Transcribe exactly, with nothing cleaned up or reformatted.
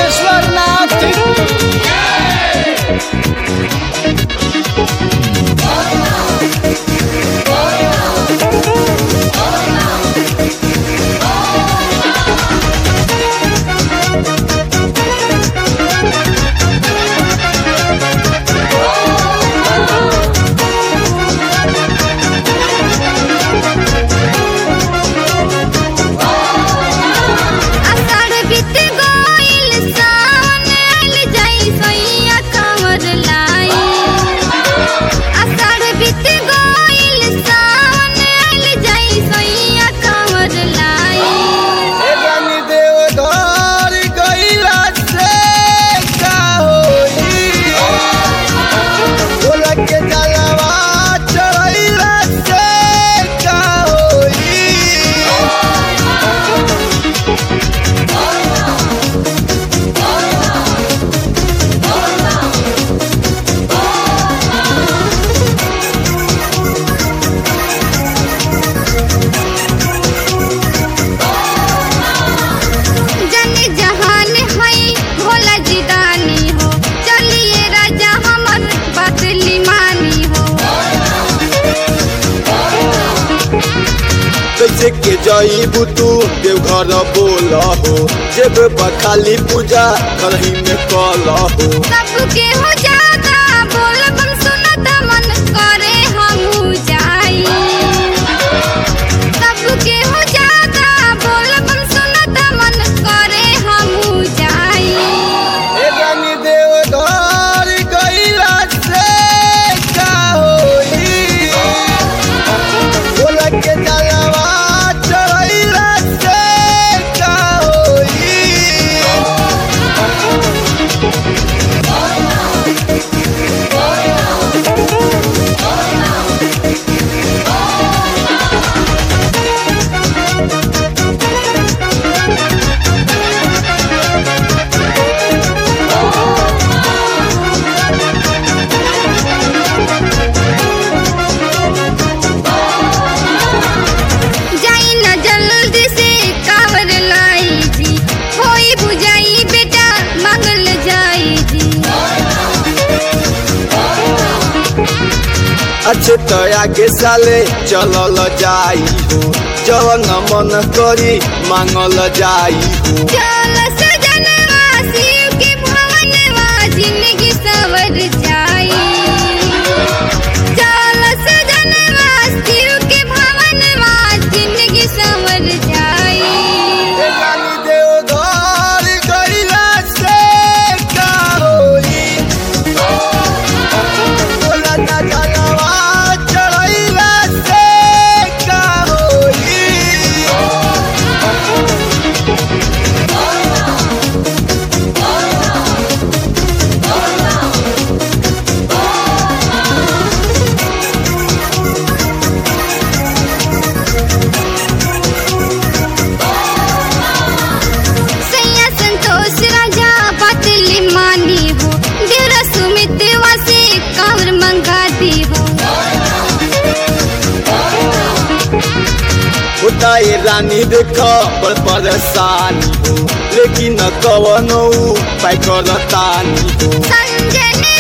सिद्धेश्वर नाथ कैसे के जाइबू तू देवघर बोल हो जेब खाली पूजा करही में कल हो सबके हो जाता बोल बम सुनत मन करे हमहू जाई सबके हो जाता बोल बम सुनत मन करे हमहू जाई ए रानी देवघर गइला से का होई बोला के जलवा चढ़ैला से का होई जाई न जल्दी से कावर लाई जी होई बुझाई बेटा मंगल जाई जी अच्छे तो आगे साले चलल जाई हो जवन मन करी मांगल जाई हो चल सजनवा शिव के भवनवा जिंदगी सवर जाई चल सजनवा शिव के भवनवा जिंदगी सवर जाई ए रानी देवघर गइला से का होई बोला ना जलवा चढ़ैला से का होई सैया संतोष राजा पतली मानी हो देवरा सुमित वासे कावर मंगा दी हो होता ये रानी देख बड़ परेशानी हो लेकिन कवनो पाई करतानी हो संजने